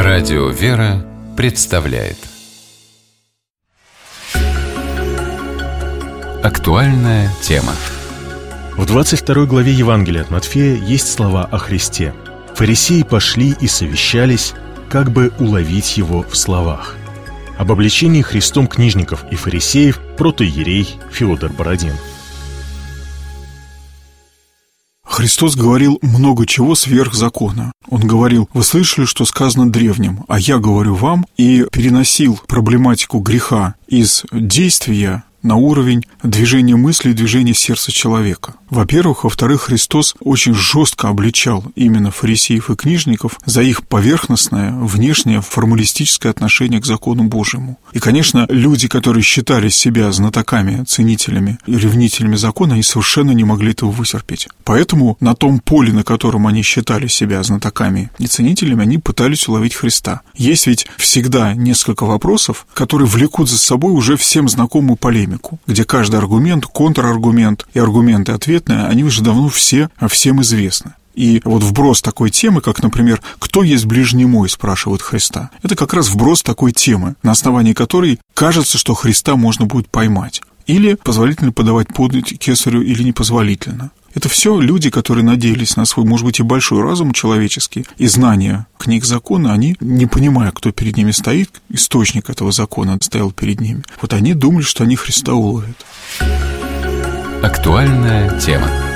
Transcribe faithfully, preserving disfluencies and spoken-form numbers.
Радио «Вера» представляет актуальная тема. В двадцать второй главе Евангелия от Матфея есть слова о Христе. Фарисеи пошли и совещались, как бы уловить его в словах. Об обличении Христом книжников и фарисеев протоиерей Феодор Бородин. Христос говорил много чего сверх закона. Он говорил: вы слышали, что сказано древним, а я говорю вам, и переносил проблематику греха из действия на уровень движения мысли и движения сердца человека. Во-первых. Во-вторых, Христос очень жестко обличал именно фарисеев и книжников за их поверхностное, внешнее, формалистическое отношение к закону Божьему. И, конечно, люди, которые считали себя знатоками, ценителями и ревнителями закона, они совершенно не могли этого вытерпеть. Поэтому на том поле, на котором они считали себя знатоками и ценителями, они пытались уловить Христа. Есть ведь всегда несколько вопросов, которые влекут за собой уже всем знакомую полемику, где каждый аргумент, контраргумент и аргументы ответные, они уже давно все, всем известны. И вот вброс такой темы, как, например, «Кто есть ближний мой?» спрашивают Христа. Это как раз вброс такой темы, на основании которой кажется, что Христа можно будет поймать. Или позволительно подавать подать кесарю, или непозволительно. Это все люди, которые надеялись на свой, может быть, и большой разум человеческий, и знания книг закона, они, не понимая, кто перед ними стоит, источник этого закона стоял перед ними, вот они думали, что они Христа уловят. Актуальная тема.